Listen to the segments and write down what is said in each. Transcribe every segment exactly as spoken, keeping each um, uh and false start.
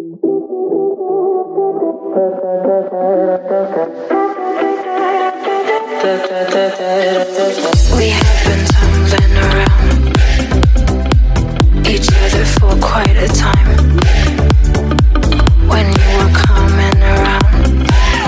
We have been tumbling around each other for quite a time. When you were coming around,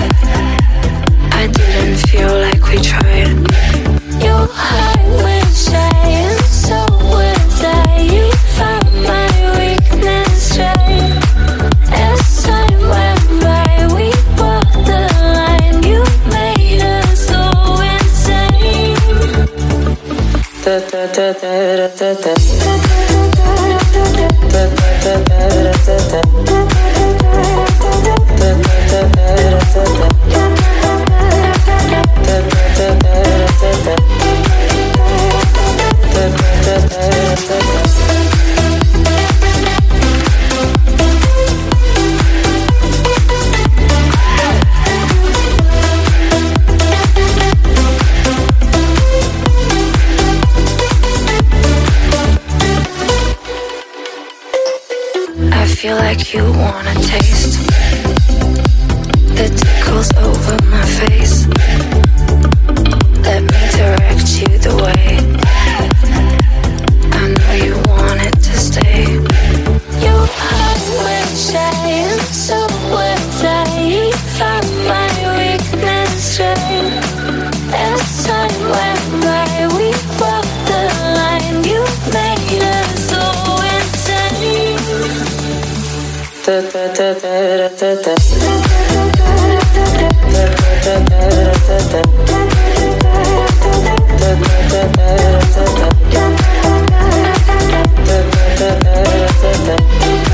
I didn't feel like we tried. Your heart was shy and so was I. You found my weakness right. As time went by, we walked the line. You made us so insane. Da da da da da da da da da da I feel like you wanna taste the tickles over my face. Let me direct you the way. I know you want it to stay. Your heart went shy and so was I. You found my weakness right. As time went by, we walked the line. You made us so insane. Da da da da da da da da da